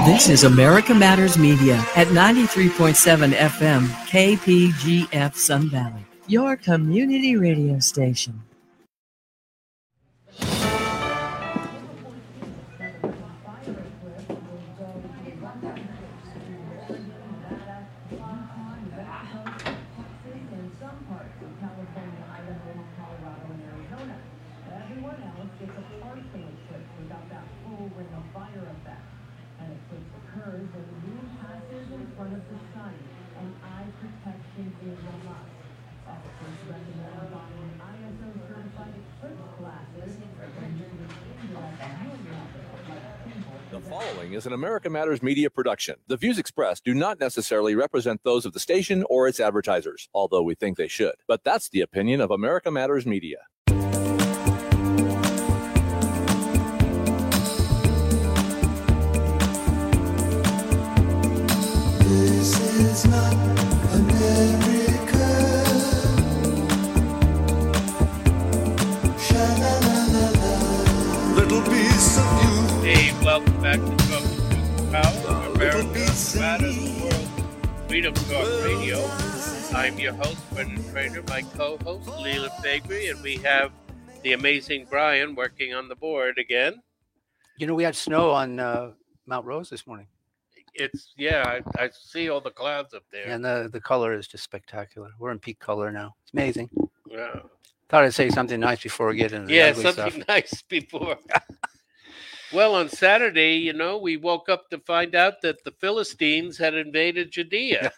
This is America Matters Media at 93.7 FM KPGF Sun Valley, your community radio station. The following is an America Matters Media production. The views expressed do not necessarily represent those of the station or its advertisers, although we think they should. But that's the opinion of America Matters Media. This is not America. Sha-la-la-la-la. Little piece of you. Hey, welcome back to Talk Power, America Matters World Freedom Talk Radio. I'm your host, Brendan Trainer, my co-host, Leland Faegre, and we have the amazing Brian working on the board again. You know, we had snow on Mount Rose this morning. I see all the clouds up there. And the color is just spectacular. We're in peak color now. It's amazing. Yeah. Thought I'd say something nice before we get into the ugly something stuff. nice before. Well, on Saturday, you know, we woke up to find out that the Philistines had invaded Judea.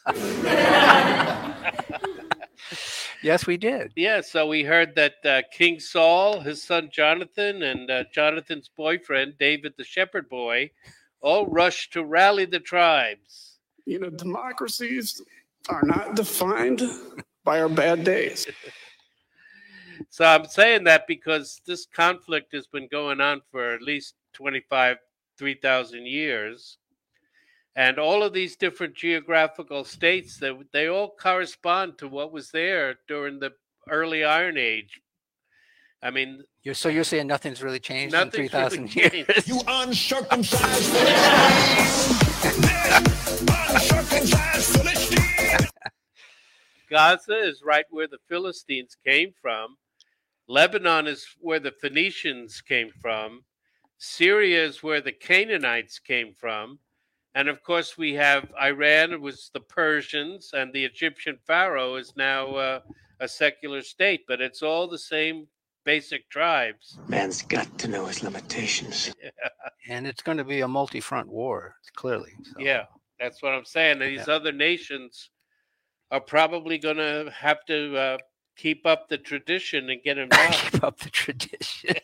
Yes, we did. Yeah, so we heard that King Saul, his son Jonathan, and Jonathan's boyfriend, David the shepherd boy, all rushed to rally the tribes. You know, democracies are not defined by our bad days. So I'm saying that because this conflict has been going on for at least 3,000 years. And all of these different geographical states, they all correspond to what was there during the early Iron Age. I mean, You're saying nothing's really changed in nothing's 3,000 really years? changed. You uncircumcised Philistine. Uncircumcised Philistine. Gaza is right where the Philistines came from. Lebanon is where the Phoenicians came from. Syria is where the Canaanites came from. And of course, we have Iran, it was the Persians, and the Egyptian pharaoh is now a secular state, but it's all the same basic tribes. Man's got to know his limitations. And it's going to be a multi-front war, clearly. So. Yeah, that's what I'm saying. And these other nations are probably going to have to keep up the tradition and get involved. Keep up the tradition.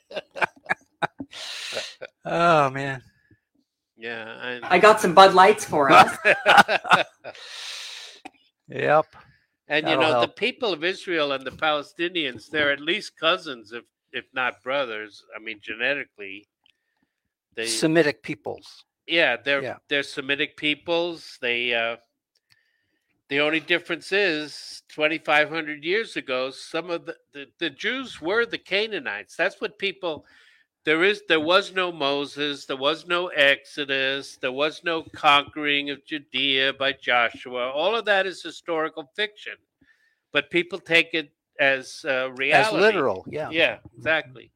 Oh, man. Yeah. I got some Bud Lights for us. Yep. And, That'll you know, help. the people of Israel and the Palestinians, they're at least cousins, if not brothers. I mean, genetically. Semitic peoples. Yeah, they're Semitic peoples. The only difference is 2,500 years ago, some of the Jews were the Canaanites. That's what people... There was no Moses, there was no Exodus, there was no conquering of Judea by Joshua. All of that is historical fiction, but people take it as reality. As literal, yeah. Yeah, exactly.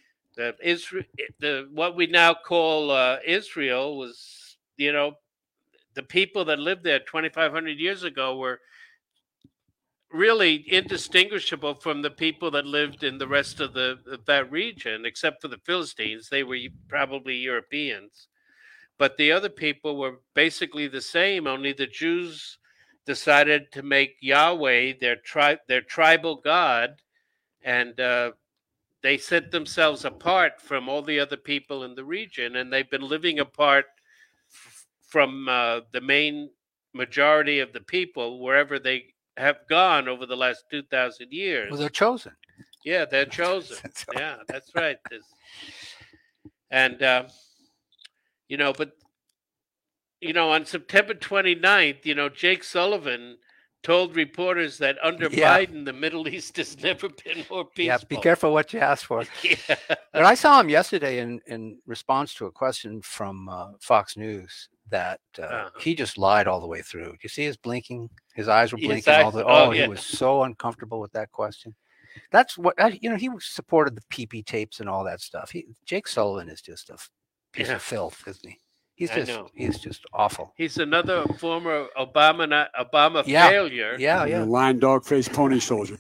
What we now call Israel was, you know, the people that lived there 2,500 years ago were really indistinguishable from the people that lived in the rest of that region, except for the Philistines. They were probably Europeans. But the other people were basically the same, only the Jews decided to make Yahweh their tribal god, and they set themselves apart from all the other people in the region, and they've been living apart from the main majority of the people wherever they have gone over the last 2,000 years. Well, they're chosen. Yeah, they're chosen. Yeah, that's right. And, you know, but, you know, on September 29th, you know, Jake Sullivan, told reporters that under Yeah. Biden, the Middle East has never been more peaceful. Yeah, be careful what you ask for. Yeah. But I saw him yesterday in response to a question from Fox News that he just lied all the way through. You see his blinking? His eyes were His blinking all eyes- the. oh, Oh, he yeah. was so uncomfortable with that question. That's what he supported the PP tapes and all that stuff. Jake Sullivan is just a piece Yeah. of filth, isn't he? He's I just know. he's just awful. He's another former Obama Yeah. failure. Yeah, You yeah. Lion, dog, face, pony soldier.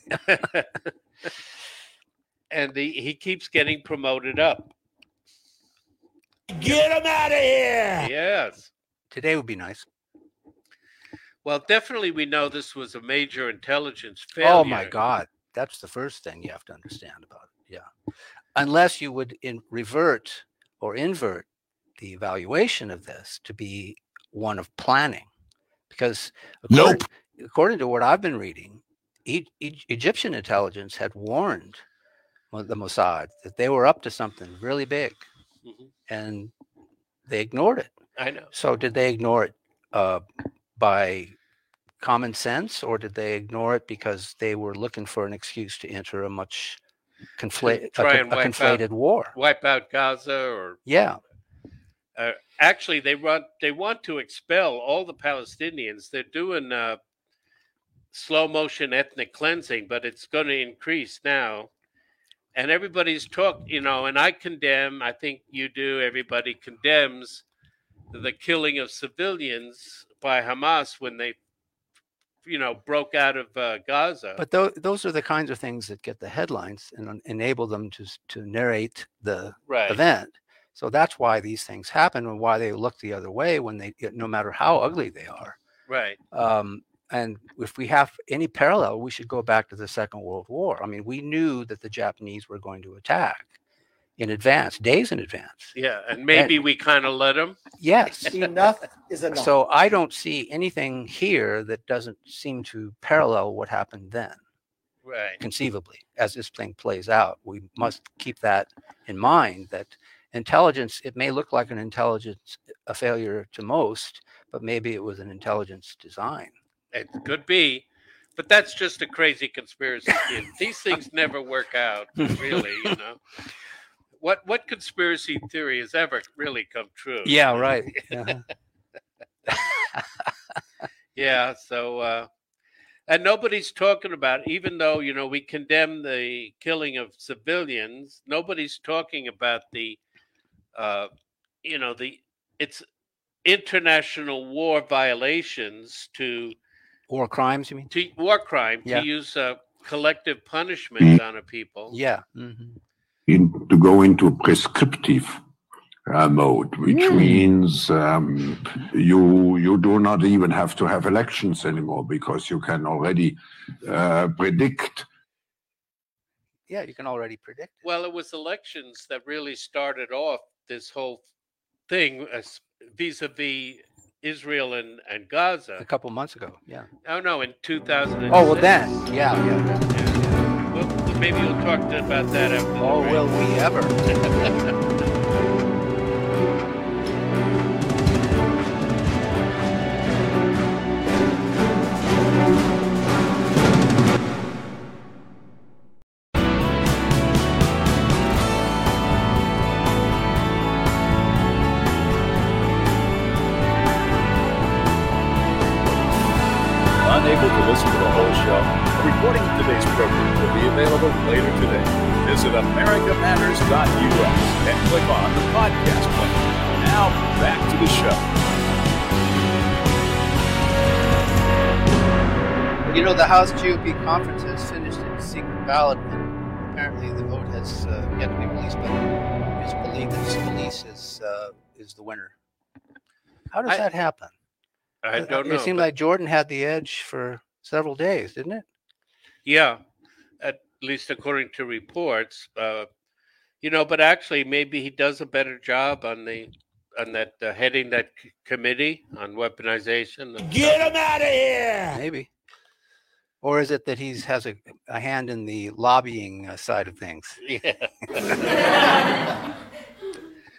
And he keeps getting promoted up. Get him out of here! Yes. Today would be nice. Well, definitely we know this was a major intelligence failure. Oh my God, that's the first thing you have to understand about it. Yeah, unless you would revert or invert the evaluation of this to be one of planning, because according to what I've been reading, Egyptian intelligence had warned the Mossad that they were up to something really big, Mhm. and they ignored it. I know. So did they ignore it by common sense, or did they ignore it because they were looking for an excuse to enter a much try and wipe conflated war? Wipe out Gaza, or Yeah, actually they want to expel all the Palestinians. They're doing slow motion ethnic cleansing, but it's going to increase now. And everybody's and I condemn, I think you do, everybody condemns the killing of civilians by Hamas when they, broke out of Gaza. but those are the kinds of things that get the headlines and enable them to narrate the Right. event. So that's why these things happen and why they look the other way when no matter how ugly they are. Right. And if we have any parallel, we should go back to the Second World War. I mean, we knew that the Japanese were going to attack in advance, days in advance. Yeah, and maybe we kind of let them. Yes. Enough is enough. So I don't see anything here that doesn't seem to parallel what happened then. Right. Conceivably, as this thing plays out, we must keep that in mind, that intelligence, it may look like a failure to most, but maybe it was an intelligence design. It could be, but that's just a crazy conspiracy theory. These things never work out, really. What conspiracy theory has ever really come true? Yeah, right. Uh-huh. Yeah. So, and nobody's talking about, even though we condemn the killing of civilians, nobody's talking about it's international war violations to War crimes, you mean? war crime Yeah. to use collective punishment on a people. Yeah. Mm-hmm. To go into prescriptive mode, which means you do not even have to have elections anymore because you can already predict. Yeah, you can already predict it. Well, it was elections that really started off this whole thing vis-a-vis Israel and Gaza. A couple months ago, yeah. Oh no, in 2006. Oh, well then, yeah. Well, maybe you'll talk about that after. Oh, will we ever? Unable to listen to the whole show, a recording of today's program will be available later today. Visit americamatters.us and click on the podcast link. Now, back to the show. The House GOP conference has finished its secret ballot, and apparently the vote has yet to be released, but it's believed that Scalise is the winner. How does that happen? I don't know. It seemed like Jordan had the edge for several days, didn't it? Yeah, at least according to reports. But actually, maybe he does a better job on that heading that committee on weaponization. Get him out of here! Maybe. Or is it that he has a hand in the lobbying side of things? Yeah.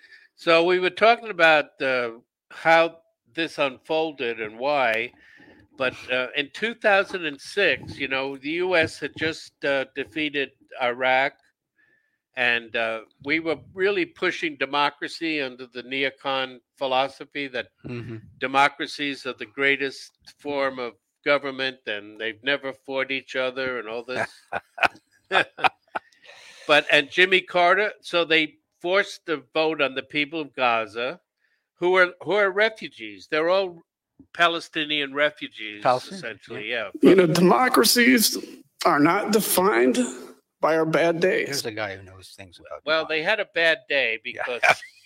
So we were talking about how this unfolded and why. But in 2006, you know, the U.S. had just defeated Iraq, and we were really pushing democracy under the neocon philosophy that democracies are the greatest form of government, and they've never fought each other, and all this. And Jimmy Carter, so they forced the vote on the people of Gaza, who are refugees. They're all Palestinian refugees, essentially. Yeah. You know, democracies are not defined by our bad days. There's a guy who knows things about. Well, they had a bad day because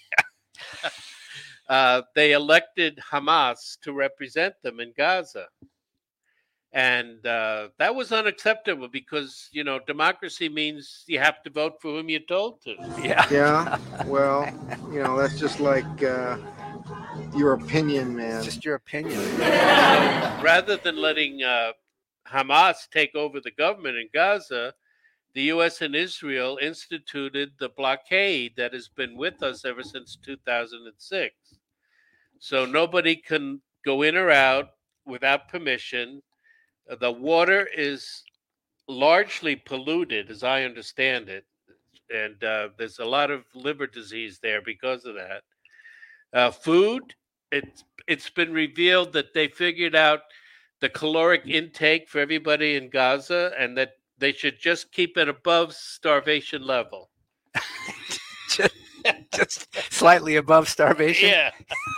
they elected Hamas to represent them in Gaza. And that was unacceptable because, you know, democracy means you have to vote for whom you're told to. Yeah. Well, you know, that's just like your opinion, man. It's just your opinion. Rather than letting Hamas take over the government in Gaza, the U.S. and Israel instituted the blockade that has been with us ever since 2006. So nobody can go in or out without permission. The water is largely polluted, as I understand it, and there's a lot of liver disease there because of that. Food, it's been revealed that they figured out the caloric intake for everybody in Gaza, and that they should just keep it above starvation level. just slightly above starvation? Yeah.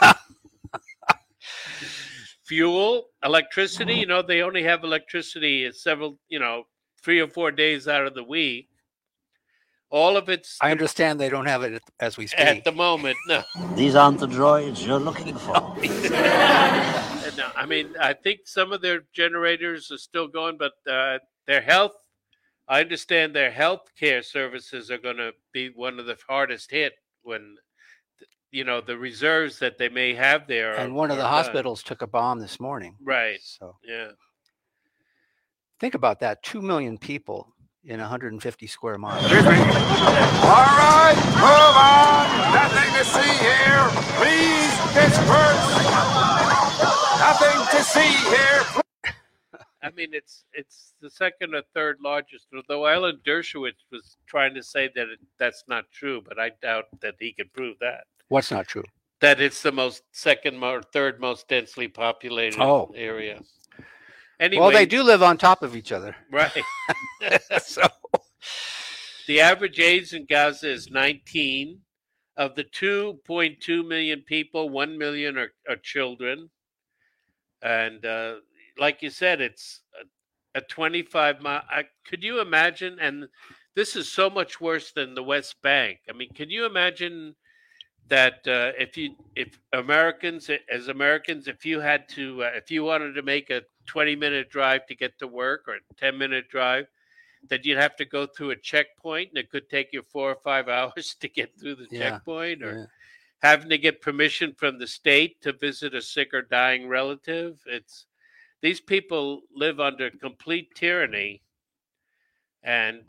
Fuel, electricity, you know, they only have electricity several, 3 or 4 days out of the week. All of it's... I understand they don't have it as we speak. At the moment, no. These aren't the droids you're looking for. No, I mean, I think some of their generators are still going, but their health, I understand their health care services are going to be one of the hardest hit when, the reserves that they may have there. And one of the hospitals took a bomb this morning. Right. So yeah. Think about that. 2 million people in 150 square miles. All right, move on. Nothing to see here. Please disperse. Nothing to see here. I mean, it's the second or third largest, although Alan Dershowitz was trying to say that that's not true, but I doubt that he could prove that. What's not true? That it's the second or third most densely populated area. Anyway, well, they do live on top of each other. Right. So the average age in Gaza is 19. Of the 2.2 million people, 1 million are children. And like you said, it's a 25-mile. Could you imagine? And this is so much worse than the West Bank. I mean, can you imagine that if Americans, if you had to, if you wanted to make a 20-minute drive to get to work or a 10-minute drive, that you'd have to go through a checkpoint, and it could take you 4 or 5 hours to get through the checkpoint, or having to get permission from the state to visit a sick or dying relative. These people live under complete tyranny, and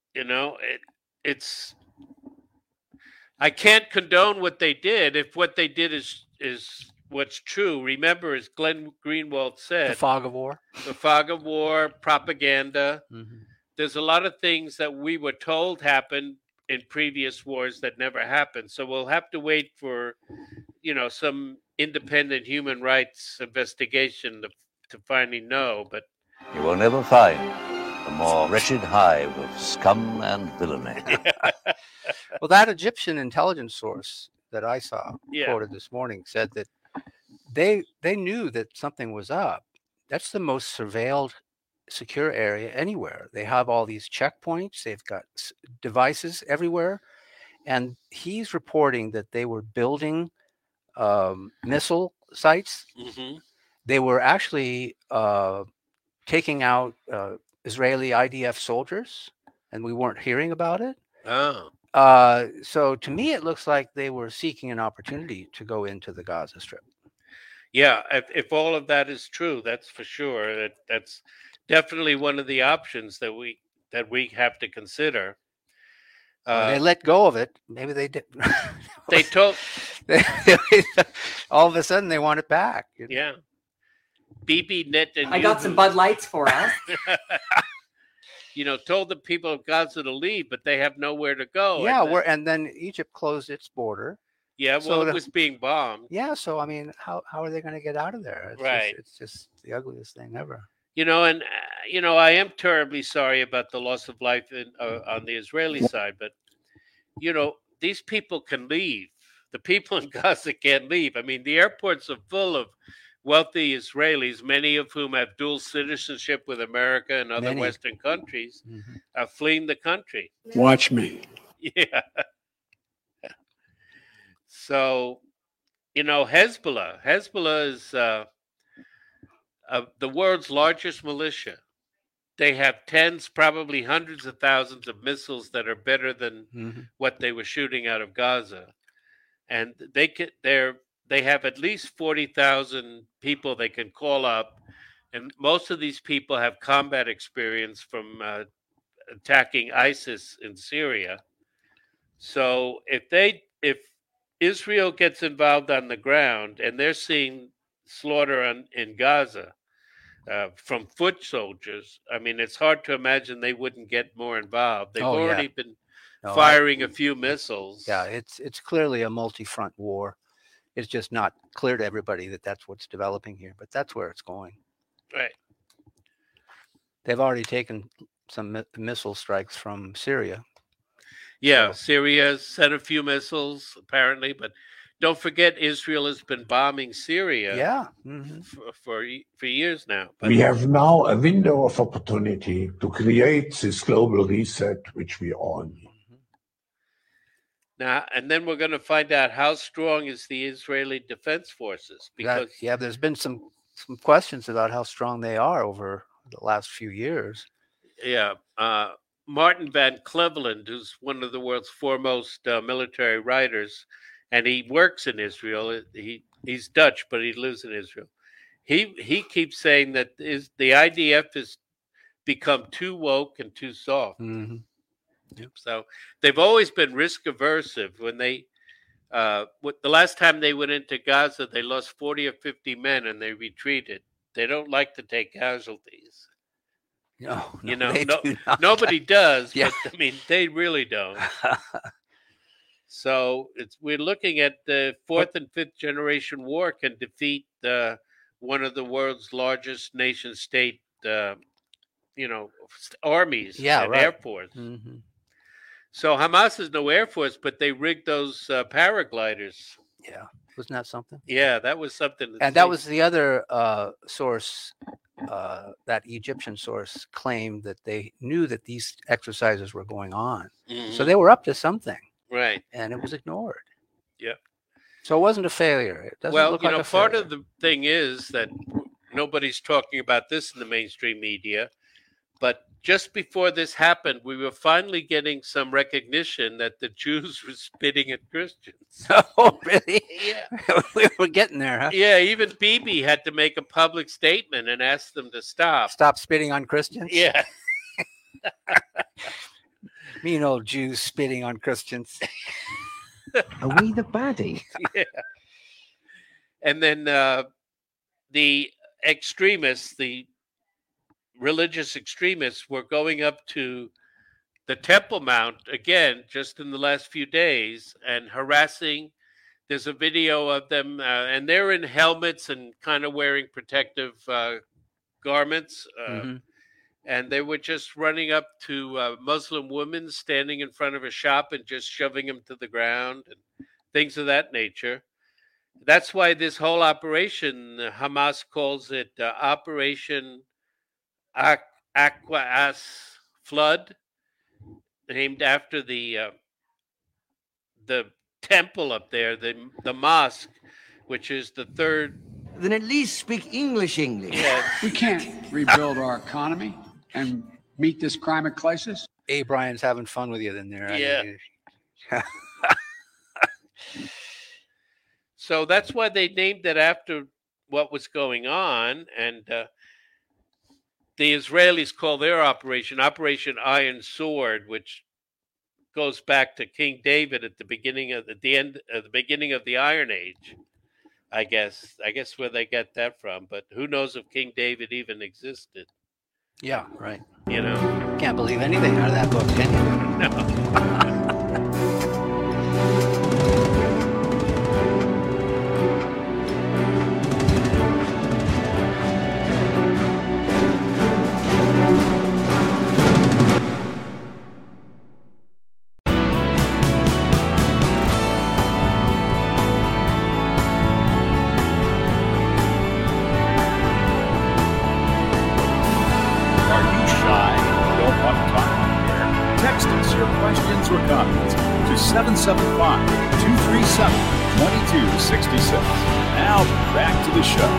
it's. I can't condone what they did. If what they did is what's true, remember, as Glenn Greenwald said, the fog of war. The fog of war, propaganda. Mm-hmm. There's a lot of things that we were told happened in previous wars that never happened. So we'll have to wait for, some independent human rights investigation to finally know. But you will never find a more wretched hive of scum and villainy. Well, that Egyptian intelligence source that I saw quoted this morning said that they knew that something was up. That's the most surveilled, secure area anywhere. They have all these checkpoints. They've got devices everywhere. And he's reporting that they were building missile sites. Mm-hmm. They were actually taking out Israeli IDF soldiers, and we weren't hearing about it. Oh. So to me, it looks like they were seeking an opportunity to go into the Gaza Strip. Yeah, if all of that is true, that's for sure. That's definitely one of the options that we have to consider. They let go of it. Maybe they did. They told. All of a sudden, they want it back. Yeah. Bibi Netanyahu. I got some Bud Lights for us. Told the people of Gaza to leave, but they have nowhere to go. Yeah, and then Egypt closed its border. Yeah, well, it was being bombed. Yeah, so I mean, how are they going to get out of there? It's just the ugliest thing ever. I am terribly sorry about the loss of life on the Israeli side, but these people can leave. The people in Gaza can't leave. I mean, the airports are full of wealthy Israelis, many of whom have dual citizenship with America and other Western countries, are fleeing the country. Watch me. Yeah. So, Hezbollah is the world's largest militia. They have tens, probably hundreds of thousands of missiles that are better than what they were shooting out of Gaza. And they have at least 40,000 people they can call up. And most of these people have combat experience from attacking ISIS in Syria. So if Israel gets involved on the ground and they're seeing slaughter in Gaza from foot soldiers, I mean, it's hard to imagine they wouldn't get more involved. They've already been firing a few missiles. Yeah, it's clearly a multi-front war. It's just not clear to everybody that that's what's developing here, but that's where it's going. Right. They've already taken some missile strikes from Syria. Yeah, Syria sent a few missiles, apparently, but don't forget Israel has been bombing Syria for years now. But we have now a window of opportunity to create this global reset, which we all need. Now, and then we're going to find out how strong is the Israeli Defense Forces. Because there's been some questions about how strong they are over the last few years. Yeah. Martin Van Cleveland, who's one of the world's foremost military writers, and he works in Israel. He's Dutch, but he lives in Israel. He keeps saying that the IDF has become too woke and too soft. Yep. So they've always been risk aversive. When the last time they went into Gaza, they lost 40 or 50 men and they retreated. They don't like to take casualties. Nobody does, but I mean, they really don't. So we're looking at the fourth and fifth generation war can defeat one of the world's largest nation state, armies and air force. So Hamas is no air force, but they rigged those paragliders. Yeah, wasn't that something? Yeah, that was something. And that was the other source. That Egyptian source claimed that they knew that these exercises were going on. So they were up to something. Right. And it was ignored. Yeah. So it wasn't a failure. It doesn't look like a part failure. of the thing is that nobody's talking about this in the mainstream media, but just before this happened, we were finally getting some recognition that the Jews were spitting at Christians. Oh, really? Yeah. We were getting there, huh? Yeah, even Bibi had to make a public statement and ask them to stop. Stop spitting on Christians? Yeah. Mean old Jews spitting on Christians. Are we the baddie? Yeah. And then the extremists, the religious extremists, were going up to the Temple Mount again just in the last few days and harassing. There's a video of them, and they're in helmets and kind of wearing protective garments. And they were just running up to Muslim women standing in front of a shop and just shoving them to the ground and things of that nature. That's why this whole operation, Hamas calls it Operation Aquas Flood, named after the temple up there, the mosque, which is the third. Then at least speak English. Yeah. We can't rebuild our economy and meet this climate crisis. A. Brian's having fun with you then there. Yeah. So that's why they named it after what was going on. And the Israelis call their operation Iron Sword, which goes back to King David at the beginning of the Iron Age, I guess where they get that from. But who knows if King David even existed? Yeah, right. You know, can't believe anything out of that book, can you? No. Questions or comments to 775-237-2266. Now back to the show.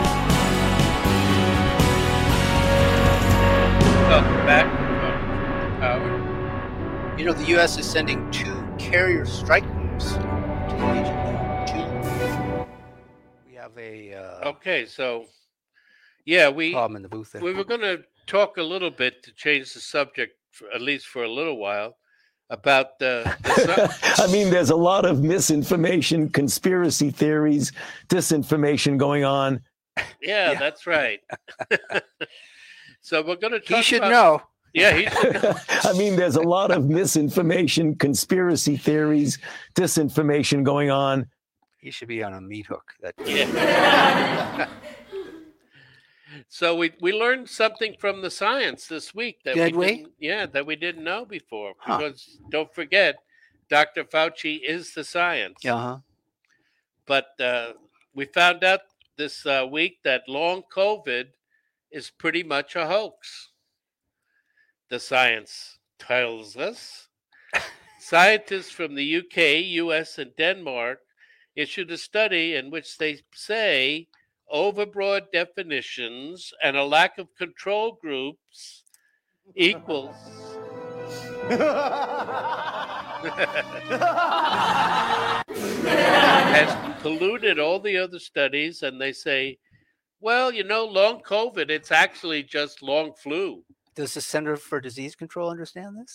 Welcome back, Howard. You know, the U.S. is sending 2 carrier strike groups to the region. 2. We have a okay, so yeah, problem in the booth there. We were going to talk a little bit to change the subject, at least for a little while, about the I mean, there's a lot of misinformation, conspiracy theories, disinformation going on. Yeah, that's right. So we're going to talk He should about, know. Yeah, he should know. I mean, there's a lot of misinformation, conspiracy theories, disinformation going on. He should be on a meat hook. Yeah. So we learned something from the science this week that Did we? didn't know before. Because don't forget, Dr. Fauci is the science. Uh-huh. But we found out this week that long COVID is pretty much a hoax. The science tells us. Scientists from the UK, US, and Denmark issued a study in which they say overbroad definitions and a lack of control groups equals has polluted all the other studies, and they say, well, you know, long COVID, it's actually just long flu. Does the Center for Disease Control understand this?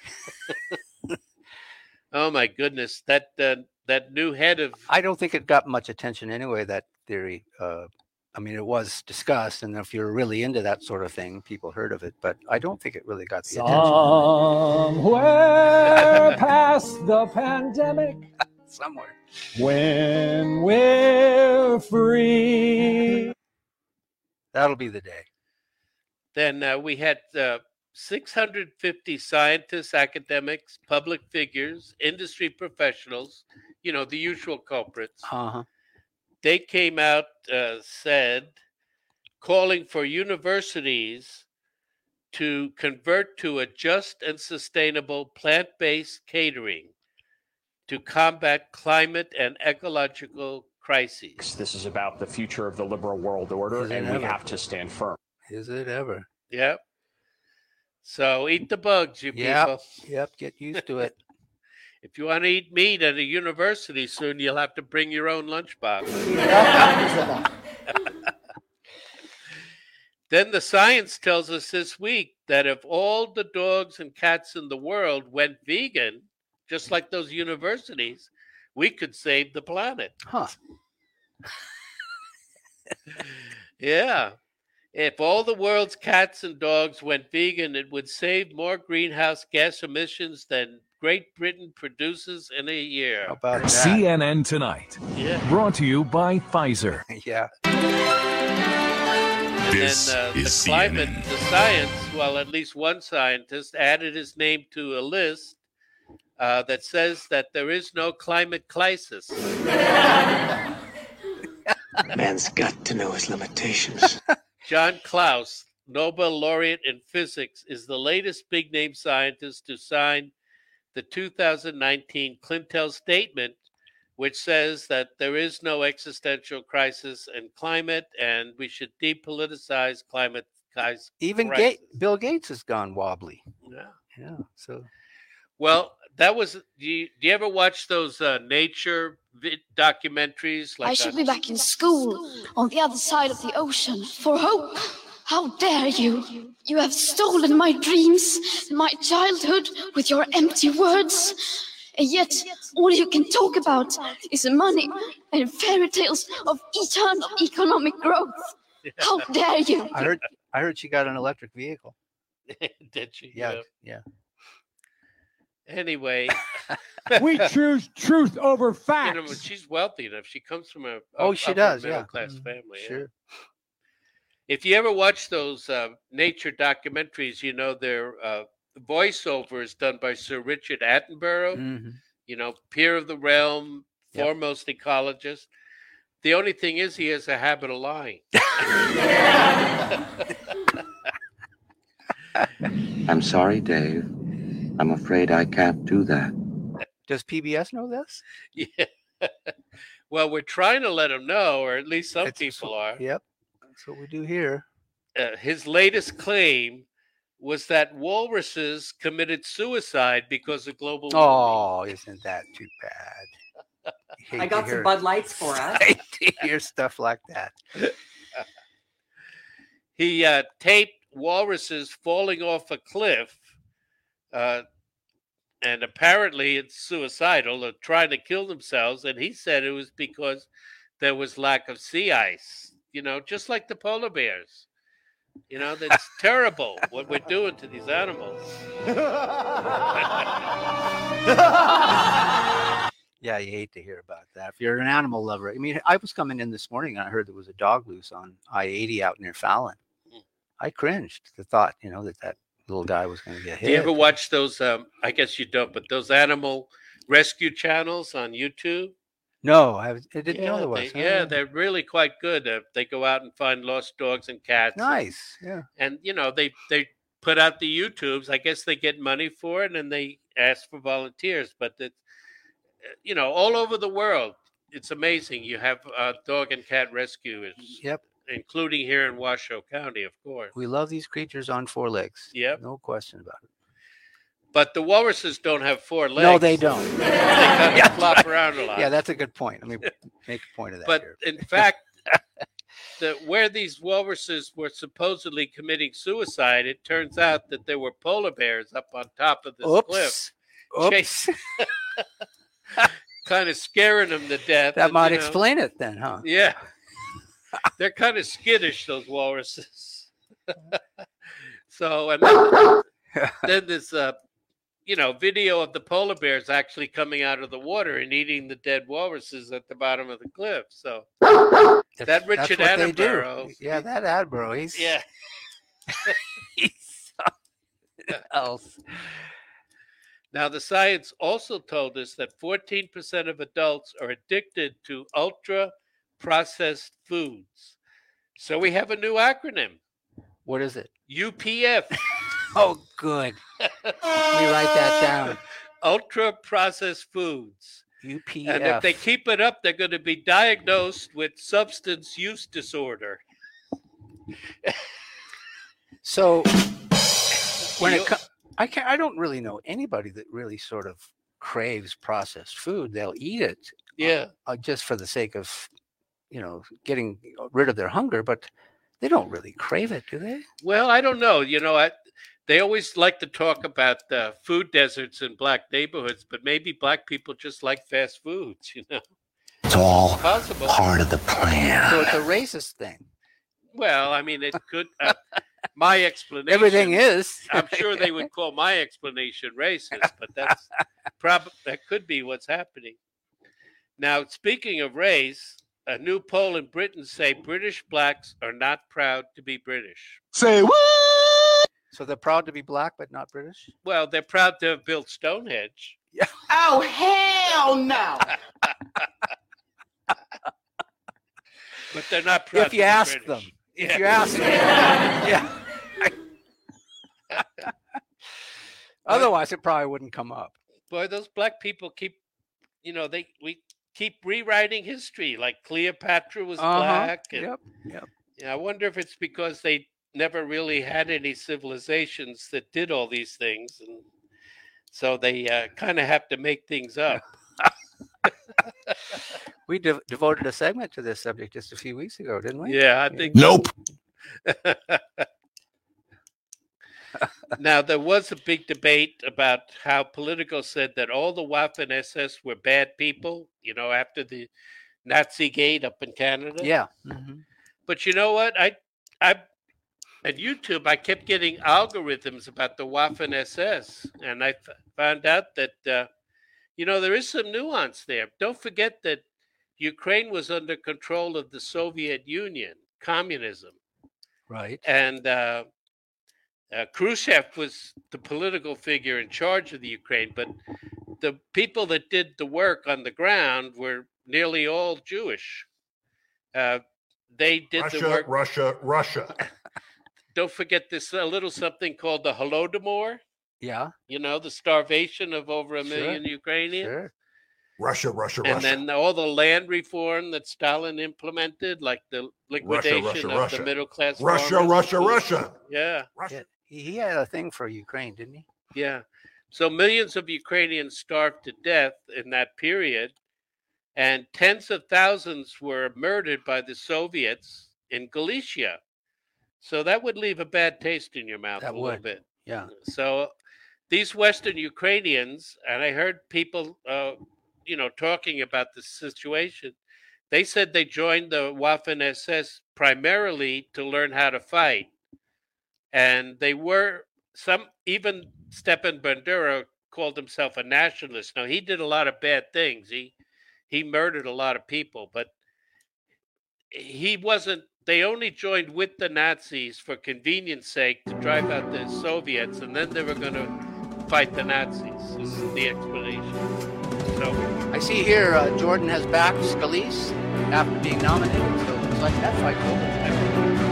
Oh my goodness, that new head of... I don't think it got much attention anyway, that theory. I mean, it was discussed, and if you're really into that sort of thing, people heard of it, but I don't think it really got the attention. Somewhere past the pandemic. Somewhere. When we're free. That'll be the day. Then we had 650 scientists, academics, public figures, industry professionals, you know, the usual culprits. Uh-huh. They came out, said, calling for universities to convert to a just and sustainable plant-based catering to combat climate and ecological crises. This is about the future of the liberal world order, and we have to stand firm. Is it ever? Yep. So eat the bugs, you people. Yep, get used to it. If you want to eat meat at a university soon, you'll have to bring your own lunchbox. Then the science tells us this week that if all the dogs and cats in the world went vegan, just like those universities, we could save the planet. Huh. Yeah. If all the world's cats and dogs went vegan, it would save more greenhouse gas emissions than Great Britain produces in a year. How about that? CNN Tonight. Yeah. Brought to you by Pfizer. Yeah. This And is the climate, CNN. the science, well, at least one scientist added his name to a list that says that there is no climate crisis. Man's got to know his limitations. John Klaus, Nobel laureate in physics, is the latest big-name scientist to sign the 2019 Clintel Statement, which says that there is no existential crisis in climate and we should depoliticize climate crisis. Even Bill Gates has gone wobbly. Yeah. So, well, that was. Do you ever watch those nature documentaries? I should be back in school on the other side of the ocean for hope. How dare you? You have stolen my dreams, my childhood with your empty words. And yet, all you can talk about is money and fairy tales of eternal economic growth. How dare you? I heard she got an electric vehicle. Did she? Yeah. Anyway, We choose truth over facts. you know, she's wealthy enough. She comes from a She upper does, middle yeah. class family. Sure. Yeah. If you ever watch those nature documentaries, you know their voiceover is done by Sir Richard Attenborough. Mm-hmm. You know, peer of the realm, foremost ecologist. The only thing is, he has a habit of lying. I'm sorry, Dave. I'm afraid I can't do that. Does PBS know this? Yeah. Well, we're trying to let him know, or at least some people are. Yep. That's what we do here. His latest claim was that walruses committed suicide because of global warming. Oh, isn't that too bad? I got some Bud Lights for us. I hate to hear stuff like that. He taped walruses falling off a cliff, and apparently it's suicidal, or trying to kill themselves. And he said it was because there was lack of sea ice, you know, just like the polar bears. You know, that's terrible what we're doing to these animals. Yeah, you hate to hear about that. If you're an animal lover, I mean, I was coming in this morning and I heard there was a dog loose on I-80 out near Fallon. I cringed. The thought, you know, that little guy was going to get hit. Do you ever watch those? I guess you don't, but those animal rescue channels on YouTube? No, I didn't know there was. They're really quite good. They go out and find lost dogs and cats. Nice. Yeah. And you know, they put out the YouTubes. I guess they get money for it, and they ask for volunteers. But it's, you know, all over the world, it's amazing. You have dog and cat rescuers. Yep. Including here in Washoe County, of course. We love these creatures on four legs. Yep. No question about it. But the walruses don't have four legs. No, they don't. They kind of flop around a lot. Yeah, that's a good point. Let me make a point of that. But here. in fact, where these walruses were supposedly committing suicide, it turns out that there were polar bears up on top of this cliff. Oops. Kind of scaring them to death. That might explain it then, huh? Yeah. They're kind of skittish, those walruses. So, and then this, video of the polar bears actually coming out of the water and eating the dead walruses at the bottom of the cliff. So that Richard Attenborough. Yeah, that Attenborough. He's something else. Now, the science also told us that 14% of adults are addicted to ultra-processed foods. So we have a new acronym. What is it? UPF. Oh, good. Let me write that down. Ultra-processed foods. UPF. And if they keep it up, they're going to be diagnosed with substance use disorder. So when I don't really know anybody that really sort of craves processed food. They'll eat it, just for the sake of, getting rid of their hunger. But they don't really crave it, do they? Well, I don't know. They always like to talk about food deserts in black neighborhoods, but maybe black people just like fast foods. It's all possible. Part of the plan. So it's a racist thing. Well, I mean, it could. My explanation. Everything is. I'm sure they would call my explanation racist, but that could be what's happening. Now, speaking of race, a new poll in Britain say British blacks are not proud to be British. Say what? So they're proud to be black, but not British? Well, they're proud to have built Stonehenge. Yeah. Oh, hell no. But they're not proud if you ask them. Yeah. If you ask them. Yeah. Otherwise, it probably wouldn't come up. Boy, those black people keep, we keep rewriting history. Like Cleopatra was black. And, Yep. I wonder if it's because they never really had any civilizations that did all these things, and so they kind of have to make things up. We devoted a segment to this subject just a few weeks ago, didn't we? Yeah, I think. Nope. Now, there was a big debate about how Politico said that all the Waffen-SS were bad people, after the Nazi Gate up in Canada. Yeah. But you know what? I at YouTube, I kept getting algorithms about the Waffen-SS, and I found out that, there is some nuance there. Don't forget that Ukraine was under control of the Soviet Union, communism. Right. And Khrushchev was the political figure in charge of the Ukraine, but the people that did the work on the ground were nearly all Jewish. They did the work. Russia. Don't forget this little something called the Holodomor. Yeah. The starvation of over a million Ukrainians. Sure. Russia. And then all the land reform that Stalin implemented, like the liquidation of the middle class. Russia. Yeah. Russia. He had a thing for Ukraine, didn't he? Yeah. So millions of Ukrainians starved to death in that period, and tens of thousands were murdered by the Soviets in Galicia. So that would leave a bad taste in your mouth little bit. Yeah. So these Western Ukrainians, and I heard people, talking about the situation, they said they joined the Waffen-SS primarily to learn how to fight. And they were even Stepan Bandera called himself a nationalist. Now, he did a lot of bad things. He murdered a lot of people, but he wasn't. They only joined with the Nazis for convenience sake to drive out the Soviets, and then they were going to fight the Nazis. This is the explanation. So I see here Jordan has backed Scalise after being nominated, so it looks like that fight's over.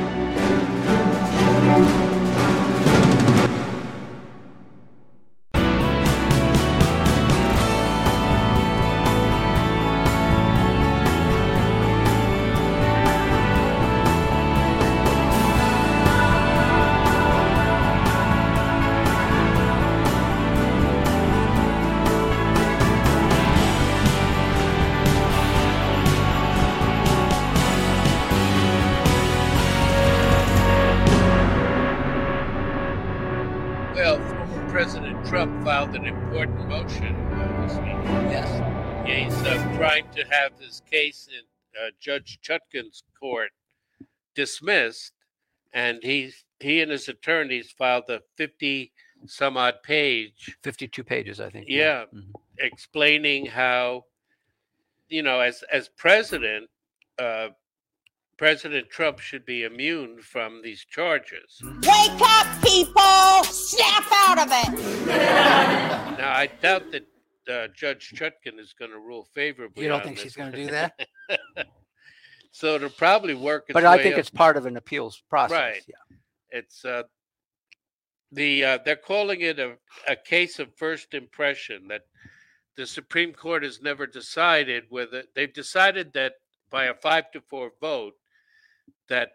Trump filed an important motion this week. Yes. Yeah, he's trying to have his case in Judge Chutkan's court dismissed, and he and his attorneys filed a 50-some-odd page. 52 pages, I think. Yeah, explaining how, as president, President Trump should be immune from these charges. Wake up, people! Snap out of it! Now, I doubt that Judge Chutkan is going to rule favorably. You don't think she's going to do that? So it'll probably work. But I think it's part of an appeals process. Right. Yeah. It's they're calling it a case of first impression, that the Supreme Court has never decided whether they've decided that by a 5-4 vote that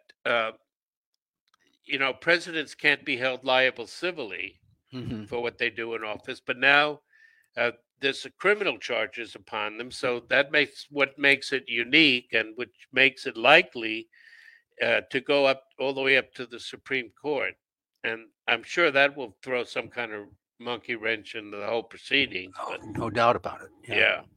presidents can't be held liable civilly for what they do in office, but now there's criminal charges upon them, so that makes it unique, and which makes it likely to go up all the way up to the Supreme Court, and I'm sure that will throw some kind of monkey wrench in the whole proceedings. Oh, no doubt about it.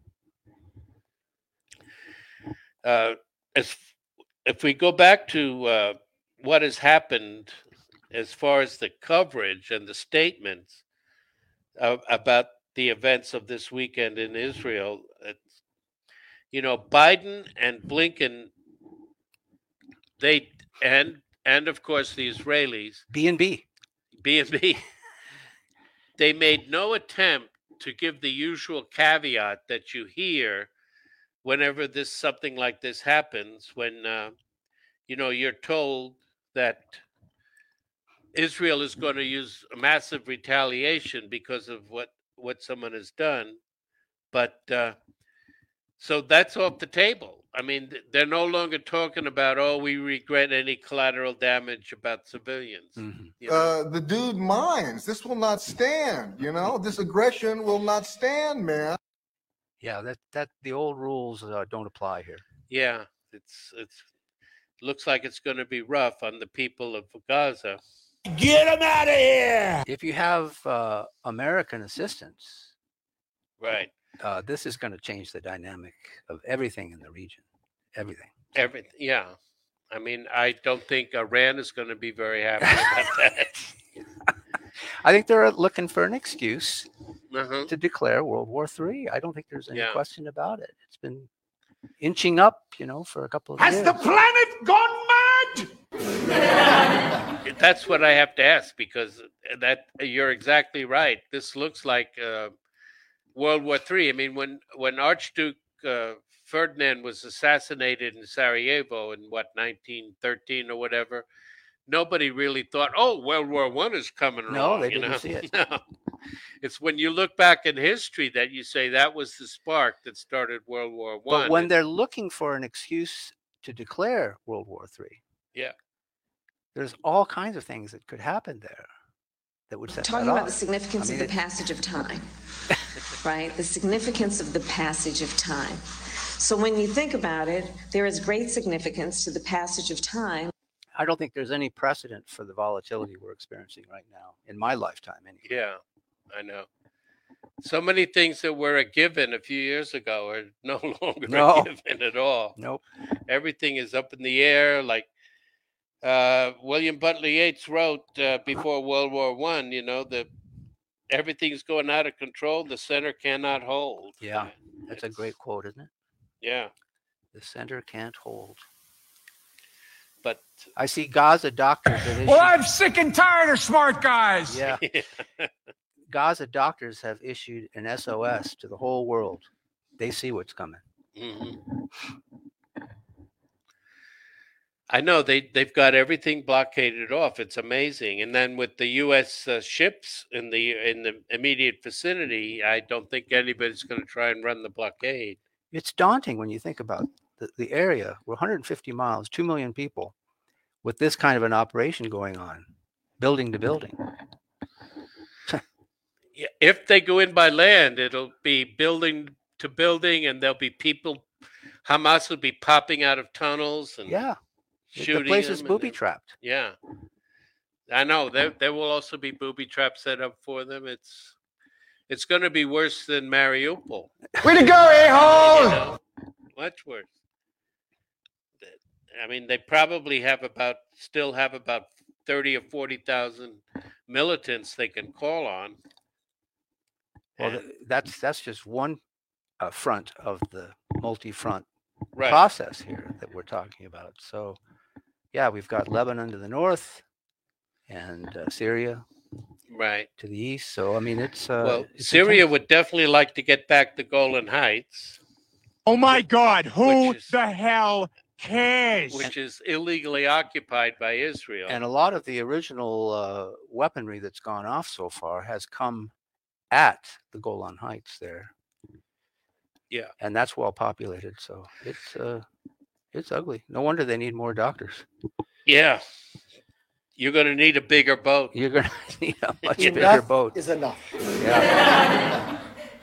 Yeah. If we go back to what has happened as far as the coverage and the statements about the events of this weekend in Israel, Biden and Blinken, and of course the Israelis, B&B, they made no attempt to give the usual caveat that you hear whenever something like this happens, when you're told that Israel is going to use a massive retaliation because of what someone has done, but so that's off the table. I mean, they're no longer talking about, we regret any collateral damage about civilians. The dude minds. This will not stand. This aggression will not stand, man. Yeah, that the old rules don't apply here. Yeah, it's looks like it's going to be rough on the people of Gaza. Get him out of here! If you have American assistance, Right. This is going to change the dynamic of everything in the region. Everything. Everything. Yeah. I mean, I don't think Iran is going to be very happy about that. I think they're looking for an excuse to declare World War III. I don't think there's any question about it. It's been inching up, for a couple of years. Has the planet gone mad? That's what I have to ask, because that you're exactly right. This looks like World War III. I mean, when Archduke Ferdinand was assassinated in Sarajevo in 1913 or whatever, nobody really thought, "Oh, World War I is coming along." No, they didn't see it. No. It's when you look back in history that you say that was the spark that started World War I. But when they're looking for an excuse to declare World War III, there's all kinds of things that could happen there that would set Talking that about off. the significance of the passage of time, right? The significance of the passage of time. So when you think about it, there is great significance to the passage of time. I don't think there's any precedent for the volatility we're experiencing right now in my lifetime. Anyway. Yeah, I know. So many things that were a given a few years ago are no longer a given at all. Nope. Everything is up in the air. Like William Butler Yeats wrote before World War I, everything's going out of control. The center cannot hold. Yeah, that's a great quote, isn't it? Yeah. The center can't hold. But I see Gaza doctors. Well, I'm sick and tired of smart guys. Yeah. Gaza doctors have issued an SOS to the whole world. They see what's coming. Mm-hmm. I know they've got everything blockaded off. It's amazing. And then with the U.S. Ships in the immediate vicinity, I don't think anybody's going to try and run the blockade. It's daunting when you think about the area. We're 150 miles, 2 million people, with this kind of an operation going on, building to building. Yeah, if they go in by land, it'll be building to building, and there'll be people. Hamas will be popping out of tunnels and shooting. The place is them booby trapped. Yeah, I know. There will also be booby traps set up for them. It's going to be worse than Mariupol. Way to go, a-hole! Much worse. I mean, they probably still have about 30 or 40,000 militants they can call on. Well, that's just one front of the multi-front Right. process here that we're talking about. So, yeah, we've got Lebanon to the north and Syria right to the east. So, I mean, it's Syria would definitely like to get back the Golan Heights. Oh my God! Who the hell cares? Which is illegally occupied by Israel. And a lot of the original weaponry that's gone off so far has come at the Golan Heights there. Yeah. And that's well populated. So it's ugly. No wonder they need more doctors. Yeah. You're going to need a bigger boat. You're going to need a much bigger boat. Is enough. Yeah.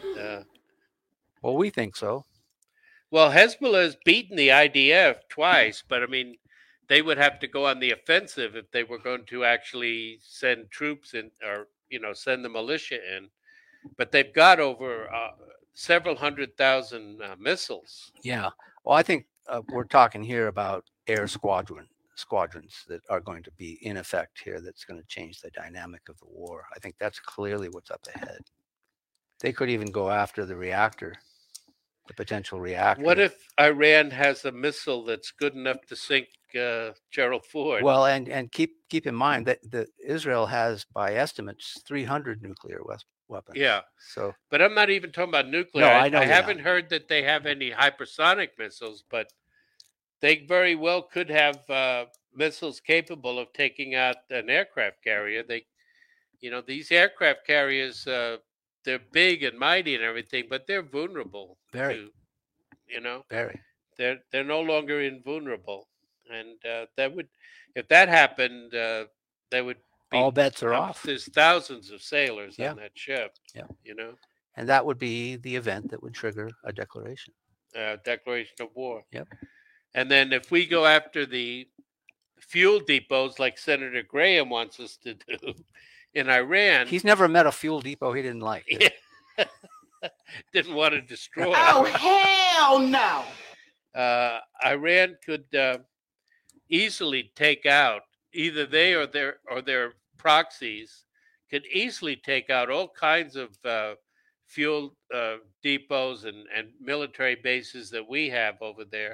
Well, we think so. Well, Hezbollah has beaten the IDF twice, but I mean, they would have to go on the offensive if they were going to actually send troops in, or send the militia in. But they've got over several 100,000 missiles. Yeah. Well, I think we're talking here about air squadrons that are going to be in effect here. That's going to change the dynamic of the war. I think that's clearly what's up ahead. They could even go after the reactor. The potential reactor. What if Iran has a missile that's good enough to sink Gerald Ford? Well, and keep in mind that Israel has, by estimates, 300 nuclear weapons. Yeah. So, but I'm not even talking about nuclear. No, I know I haven't heard that they have any hypersonic missiles, but they very well could have missiles capable of taking out an aircraft carrier. These aircraft carriers. They're big and mighty and everything, but they're vulnerable. Very. Very. They're no longer invulnerable, and that would, if that happened, they would be, all bets are off. There's thousands of sailors on that ship. Yeah. And that would be the event that would trigger a declaration. Declaration of war. Yep. And then if we go after the fuel depots like Senator Graham wants us to do in Iran. He's never met a fuel depot he didn't like. Yeah. Didn't want to destroy. Oh, hell no. Iran could easily take out, either they or their proxies could easily take out all kinds of fuel depots and military bases that we have over there.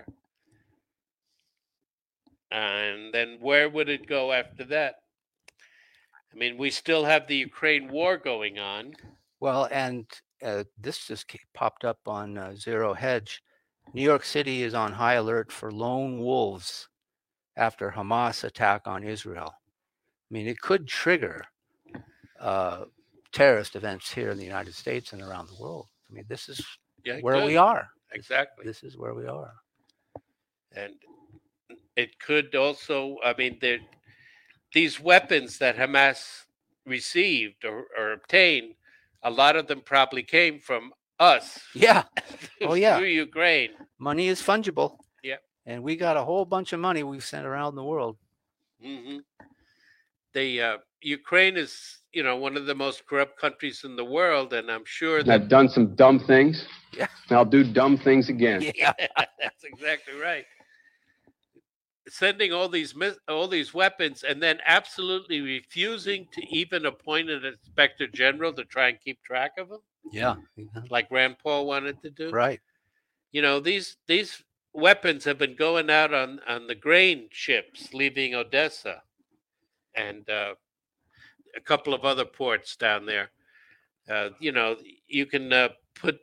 And then where would it go after that? I mean, we still have the Ukraine war going on. Well, and this just popped up on Zero Hedge. New York City is on high alert for lone wolves after Hamas attack on Israel. I mean, it could trigger terrorist events here in the United States and around the world. I mean, this is where we are. Exactly. This is where we are. And it could also, I mean, these weapons that Hamas received or obtained, a lot of them probably came from us. Yeah. Oh, yeah. Through Ukraine. Money is fungible. Yeah. And we got a whole bunch of money we've sent around the world. Mm-hmm. Ukraine is, one of the most corrupt countries in the world, and I'm sure that I've done some dumb things. Yeah. And I'll do dumb things again. Yeah. That's exactly right. Sending all these weapons and then absolutely refusing to even appoint an inspector general to try and keep track of them. Yeah. Like Rand Paul wanted to do. Right. These weapons have been going out on the grain ships leaving Odessa and a couple of other ports down there. You can put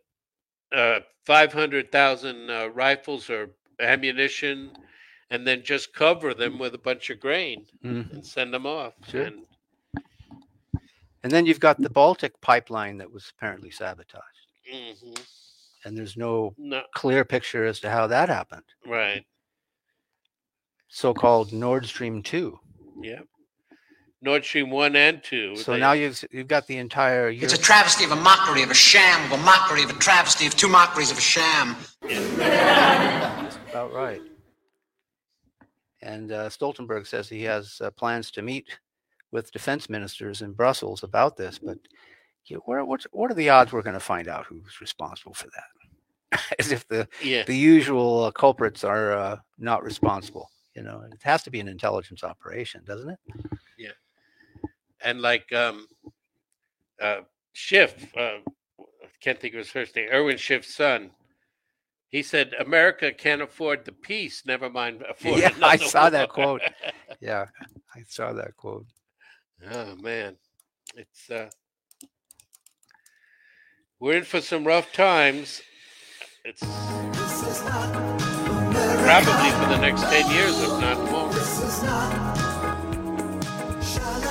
500,000 rifles or ammunition and then just cover them with a bunch of grain and send them off. Sure. And then you've got the Baltic pipeline that was apparently sabotaged. Mm-hmm. And there's no clear picture as to how that happened. Right. So-called Nord Stream 2. Yeah. Nord Stream 1 and 2. So now you've got the entire... It's a travesty of a mockery of a sham, of a mockery of a travesty of two mockeries of a sham. That's about right. And Stoltenberg says he has plans to meet with defense ministers in Brussels about this, but what are the odds we're going to find out who's responsible for that? As if the usual culprits are not responsible. It has to be an intelligence operation, doesn't it? Yeah. And like Schiff, I can't think of his first name, Erwin Schiff's son, he said, America can't afford the peace, never mind afford another I saw war. that quote. Yeah, I saw that quote. Oh, man. It's we're in for some rough times. It's probably for the next 10 years, if not more.